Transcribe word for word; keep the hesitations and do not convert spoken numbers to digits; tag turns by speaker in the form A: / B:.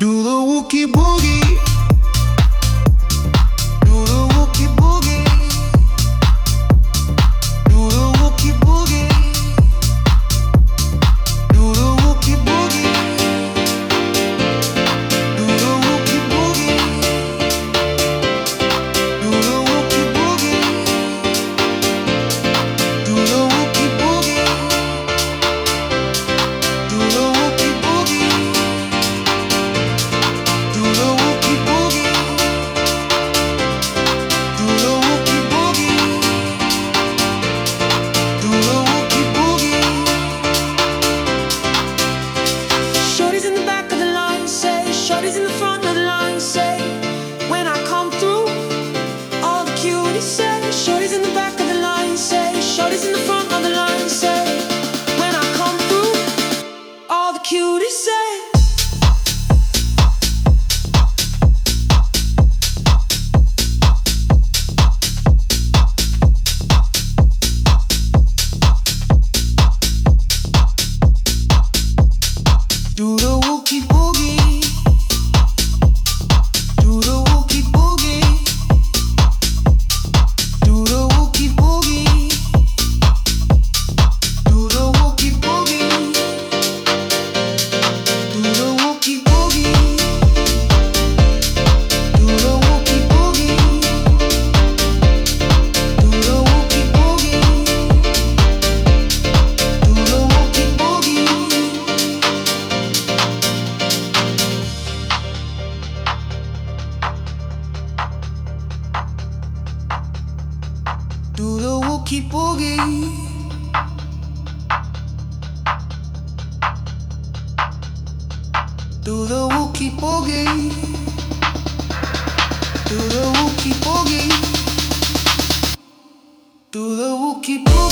A: Do the Wookie Boogie. Do the Wookie Boogie. Do the Wookie Boogie. Do the Wookie Boogie. Do the Wookie Boogie. Do the Wookie Boogie. Do the Wookie Boogie. Do the Wookie Boogie. Do the Wookie Boogie. Do the Wookie Boogie. Do the Wookie Boogie. Shorty's in the back of the line, say. Shorty's in the front of the line, say. When I come through, all the cuties say. Shorty's in the back of the line, say. Shorty's in the front of the line, say. When I come through, all the cuties say. Do the Wookie Boogie. Do the Wookie Boogie. Do the Wookie Boogie. Do the Wookie Boogie. Do the Wookie Boogie. Do the Wookie Boogie. Do the Wookie Boogie. Do the Wookie Boogie. Do the Wookie Boogie. Do the Wookie Boogie. Do the Wookie Boogie. Do the Wookie Boogie.